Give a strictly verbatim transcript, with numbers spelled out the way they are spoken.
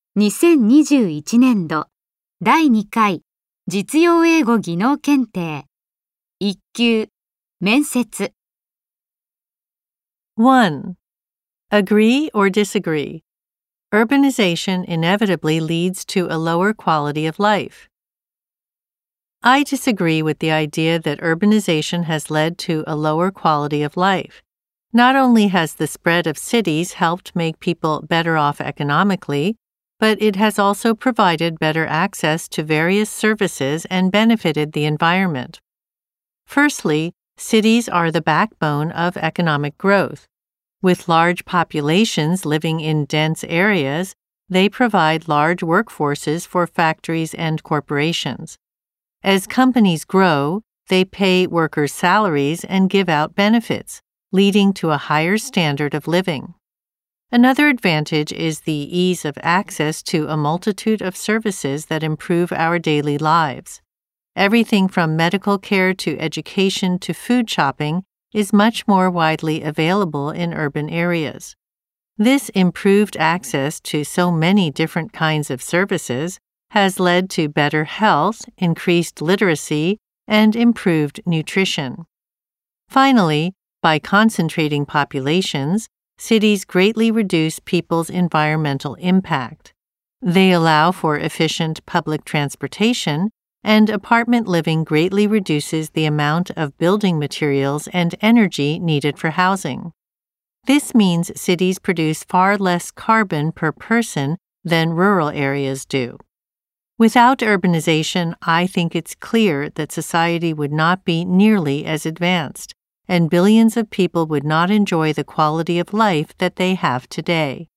にせんにじゅういちねんどだいにかい実用英語技能検定いっ級面接 one. Agree or disagree? Urbanization inevitably leads to a lower quality of life. I disagree with the idea that urbanization has led to a lower quality of life. Not only has the spread of cities helped make people better off economically, but it has also provided better access to various services and benefited the environment. Firstly, cities are the backbone of economic growth. With large populations living in dense areas, they provide large workforces for factories and corporations. As companies grow, they pay workers' salaries and give out benefits, leading to a higher standard of living. Another advantage is the ease of access to a multitude of services that improve our daily lives. Everything from medical care to education to food shopping is much more widely available in urban areas. This improved access to so many different kinds of services has led to better health, increased literacy, and improved nutrition. Finally, by concentrating populations, cities greatly reduce people's environmental impact. They allow for efficient public transportation, and apartment living greatly reduces the amount of building materials and energy needed for housing. This means cities produce far less carbon per person than rural areas do. Without urbanization, I think it's clear that society would not be nearly as advanced, and billions of people would not enjoy the quality of life that they have today.